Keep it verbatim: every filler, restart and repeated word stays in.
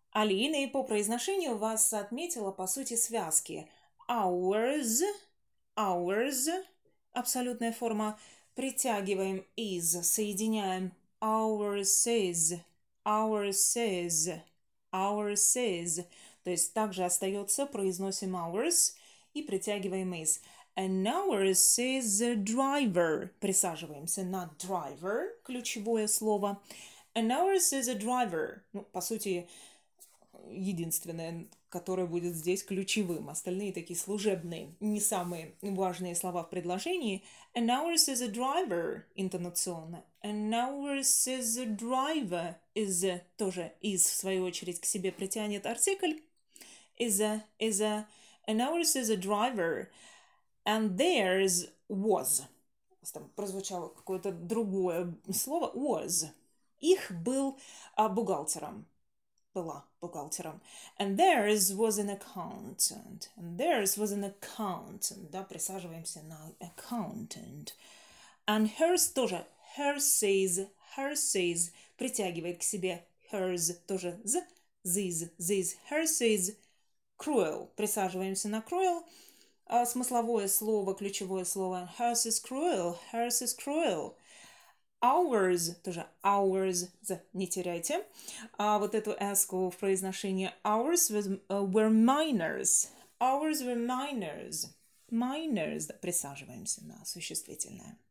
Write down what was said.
Алина, и по произношению вас отметила, по сути, связки. Ours, ours, абсолютная форма. Притягиваем is, соединяем ours is, ours is, ours is. То есть также остается, произносим ours и притягиваем is. And ours is a driver. Присаживаемся на driver, ключевое слово. And ours is a driver. Ну, по сути, единственное, которое будет здесь ключевым. Остальные такие служебные, не самые важные слова в предложении. And ours is a driver, интонационно. And ours is a driver, is a, тоже is, в свою очередь, к себе притянет артикль. Is a, is a, and ours is a driver, and theirs was. Там прозвучало какое-то другое слово. Was. Их был а, бухгалтером. Была бухгалтером. And theirs was an accountant. And theirs was an accountant. Да, присаживаемся на accountant. And hers тоже. Hers is, hers is. Притягивает к себе hers тоже z. This, this. Hers is cruel. Присаживаемся на cruel. А смысловое слово, ключевое слово. Hers is cruel. Hers is cruel. Ours, тоже ours, не теряйте. А вот эту эску в произношении ours was, uh, were minors. Ours were minors. Minors. Присаживаемся на существительное.